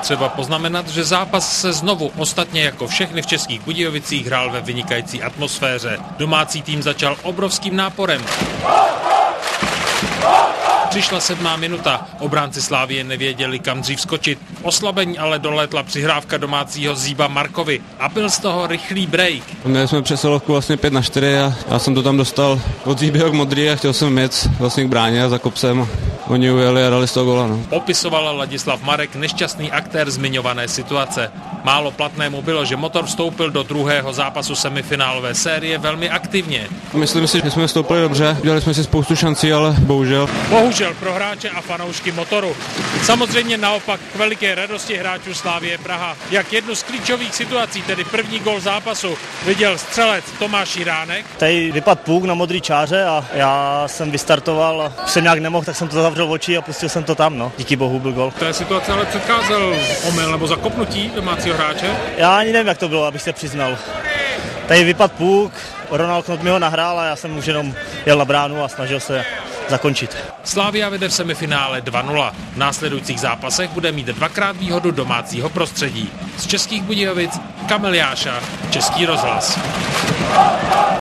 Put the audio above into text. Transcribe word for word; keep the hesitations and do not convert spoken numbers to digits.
třeba poznamenat, že zápas se znovu ostatně jako všechny v Českých Budějovicích hrál ve vynikající atmosféře. Domácí tým začal obrovským náporem. Přišla sedmá minuta, obránci Slavie nevěděli, kam dřív skočit. Oslabení ale dolétla přihrávka domácího Zíba Markovi a byl z toho rychlý break. Měli jsme přesilovku vlastně pět na čtyři a já jsem to tam dostal od Zíbyho k Modrý a chtěl jsem jet vlastně k bráně a za kopcem. Oni ujeli a dali z toho gola. No. Popisovala Ladislav Marek, nešťastný aktér zmiňované situace. Málo platnému bylo, že Motor vstoupil do druhého zápasu semifinálové série velmi aktivně. Myslím si, že jsme vstoupili dobře, udělali jsme si spoustu šancí, ale bohužel. Bohužel pro hráče a fanoušky Motoru. Samozřejmě naopak k veliké radosti hráčů Slavie Praha. Jak jednu z klíčových situací, tedy první gól zápasu, viděl střelec Tomáš Jiránek. Tady vypadl puk na modrý čáře a já jsem vystartoval a jsem nějak nemohl, tak jsem to zavřel oči a pustil jsem to tam. No. Díky bohu byl gól. V té situaci ale předcházel omyl nebo zakopnutí domácího hráče? Já ani nevím, jak to bylo, abych se přiznal. Tady vypadl puk, Ronald Knot mi ho nahrál a já jsem už jenom jel na bránu a snažil se zakončit. Slavia vede v semifinále dva nula. V následujících zápasech bude mít dvakrát výhodu domácího prostředí. Z Českých Budějovic Kamil Jáša, Český rozhlas.